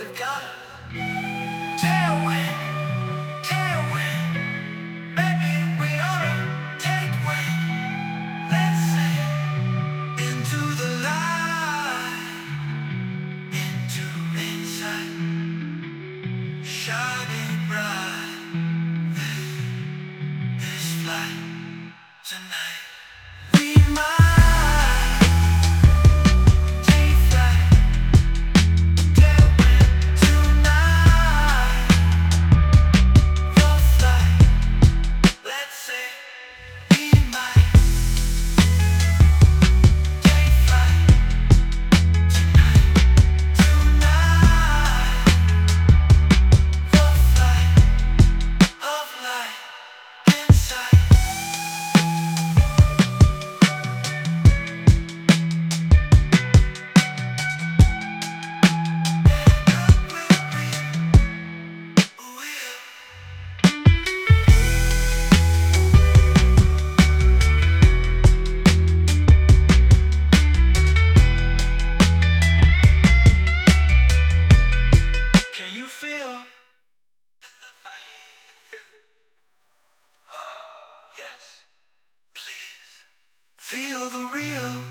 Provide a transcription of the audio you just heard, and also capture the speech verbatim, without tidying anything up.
got tailwind, tailwind. Maybe we ought to take wing. Let's sail into the light, into insight, shining bright. This flight tonight, we might take flight. Tailwind tonight, the flight. Let's say we might take flight tonight, tonight, the flight of light inside. Can you feel? Yes, please. Feel the real.